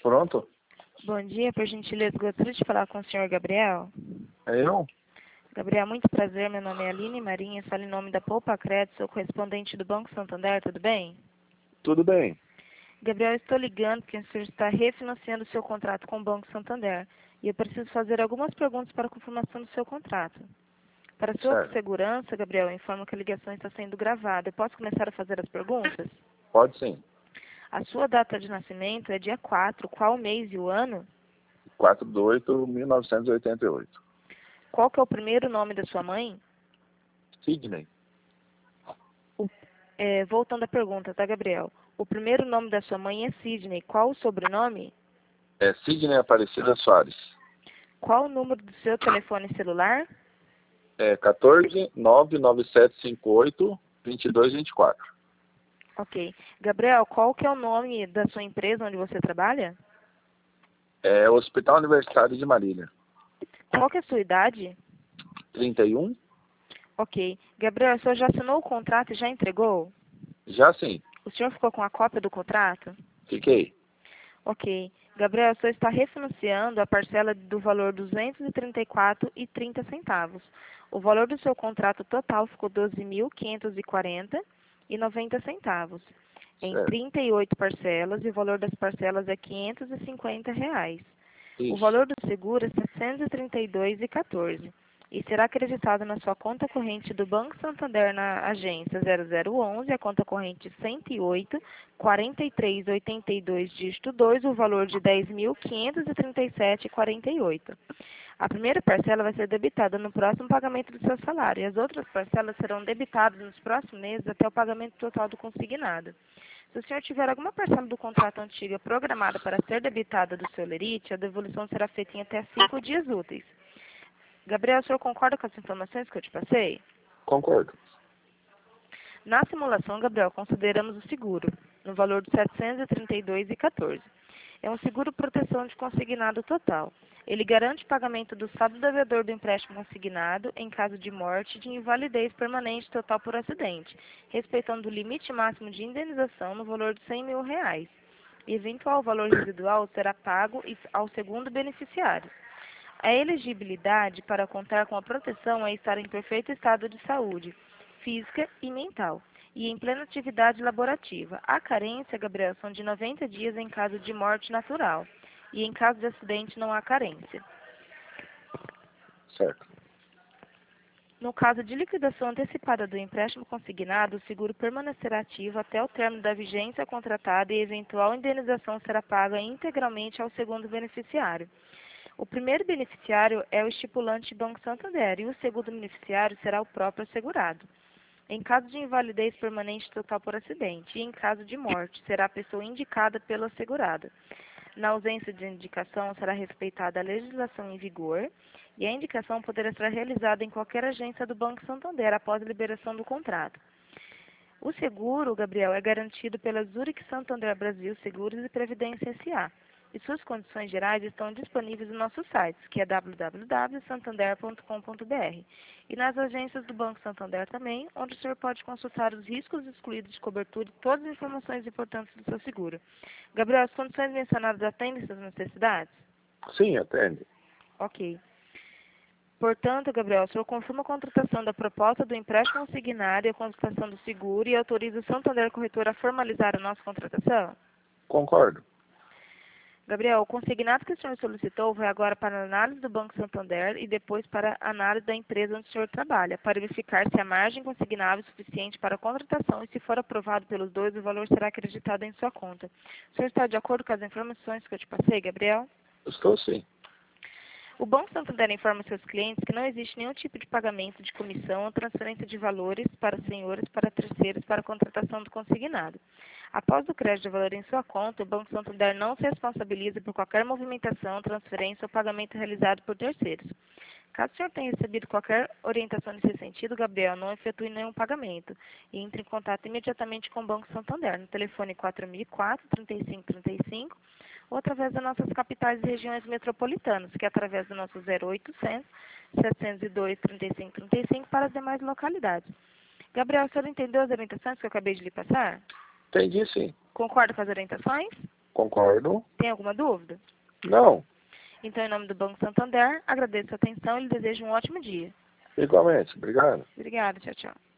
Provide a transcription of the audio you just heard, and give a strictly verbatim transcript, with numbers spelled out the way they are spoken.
Pronto? Bom dia, por gentileza, gostaria de falar com o senhor Gabriel. É eu? Gabriel, muito prazer, meu nome é Aline Marinha, falo em nome da Poupa Crédito, sou correspondente do Banco Santander, tudo bem? Tudo bem. Gabriel, estou ligando porque o senhor está refinanciando o seu contrato com o Banco Santander e eu preciso fazer algumas perguntas para a confirmação do seu contrato. Para sua Certo. segurança, Gabriel, eu informo que a ligação está sendo gravada. Eu posso começar a fazer as perguntas? Pode sim. A sua data de nascimento é dia quatro, qual o mês e o ano? quatro de oito de mil novecentos e oitenta e oito. Qual que é o primeiro nome da sua mãe? Sidney. O- é, voltando à pergunta, tá, Gabriel? O primeiro nome da sua mãe é Sidney. Qual o sobrenome? É Sidney Aparecida Soares. Qual o número do seu telefone celular? É quatorze, nove nove sete cinco oito, vinte e dois vinte e quatro. Ok. Gabriel, qual que é o nome da sua empresa onde você trabalha? É Hospital Universitário de Marília. Qual que é a sua idade? trinta e um? Ok. Gabriel, o senhor já assinou o contrato e já entregou? Já sim. O senhor ficou com a cópia do contrato? Fiquei. Ok. Gabriel, o senhor está refinanciando a parcela do valor duzentos e trinta e quatro reais e trinta centavos. O valor do seu contrato total ficou doze mil quinhentos e quarenta reais e noventa centavos. Em Certo. trinta e oito parcelas e o valor das parcelas é quinhentos e cinquenta reais. O Isso. valor do seguro é setecentos e trinta e dois reais e quatorze centavos e será acreditado na sua conta corrente do Banco Santander na agência zero zero onze, a conta corrente cento e oito, quarenta e três, oitenta e dois, dígito dois, o valor de dez mil quinhentos e trinta e sete reais e quarenta e oito centavos. A primeira parcela vai ser debitada no próximo pagamento do seu salário e as outras parcelas serão debitadas nos próximos meses até o pagamento total do consignado. Se o senhor tiver alguma parcela do contrato antiga programada para ser debitada do seu lerite, a devolução será feita em até cinco dias úteis. Gabriel, o senhor concorda com as informações que eu te passei? Concordo. Na simulação, Gabriel, consideramos o seguro, no valor de setecentos e trinta e dois reais e quatorze centavos. É um seguro proteção de consignado total. Ele garante o pagamento do saldo devedor do empréstimo consignado em caso de morte e de invalidez permanente total por acidente, respeitando o limite máximo de indenização no valor de cem mil reais. Eventual valor residual será pago ao segundo beneficiário. A elegibilidade para contar com a proteção é estar em perfeito estado de saúde, física e mental, e em plena atividade laborativa. A carência, Gabriel, são de noventa dias em caso de morte natural, e em caso de acidente não há carência. Certo. No caso de liquidação antecipada do empréstimo consignado, o seguro permanecerá ativo até o término da vigência contratada e eventual indenização será paga integralmente ao segundo beneficiário. O primeiro beneficiário é o estipulante Banco Santander e o segundo beneficiário será o próprio assegurado. Em caso de invalidez permanente total por acidente e em caso de morte, será a pessoa indicada pelo assegurado. Na ausência de indicação, será respeitada a legislação em vigor e a indicação poderá ser realizada em qualquer agência do Banco Santander após a liberação do contrato. O seguro, Gabriel, é garantido pela Zurich Santander Brasil Seguros e Previdência S A e suas condições gerais estão disponíveis no nosso site, que é w w w ponto santander ponto com ponto b r, e nas agências do Banco Santander também, onde o senhor pode consultar os riscos excluídos de cobertura e todas as informações importantes do seu seguro. Gabriel, as condições mencionadas atendem suas necessidades? Sim, atende. Ok. Portanto, Gabriel, o senhor confirma a contratação da proposta do empréstimo consignado e a contratação do seguro e autoriza o Santander Corretor a formalizar a nossa contratação? Concordo. Gabriel, o consignado que o senhor solicitou vai agora para a análise do Banco Santander e depois para a análise da empresa onde o senhor trabalha, para verificar se a margem consignável é suficiente para a contratação e, se for aprovado pelos dois, o valor será acreditado em sua conta. O senhor está de acordo com as informações que eu te passei, Gabriel? Estou sim. O Banco Santander informa seus clientes que não existe nenhum tipo de pagamento de comissão ou transferência de valores para senhores, para terceiros, para a contratação do consignado. Após o crédito de valor em sua conta, o Banco Santander não se responsabiliza por qualquer movimentação, transferência ou pagamento realizado por terceiros. Caso o senhor tenha recebido qualquer orientação nesse sentido, Gabriel, não efetue nenhum pagamento e entre em contato imediatamente com o Banco Santander no telefone quatro mil e quatro, trinta e cinco trinta e cinco ou através das nossas capitais e regiões metropolitanas, que é através do nosso zero oitocentos, setecentos e dois, trinta e cinco trinta e cinco para as demais localidades. Gabriel, o senhor entendeu as orientações que eu acabei de lhe passar? Entendi sim. Concorda com as orientações? Concordo. Tem alguma dúvida? Não. Então, em nome do Banco Santander, agradeço a atenção e lhe desejo um ótimo dia. Igualmente. Obrigado. Obrigada. Tchau, tchau.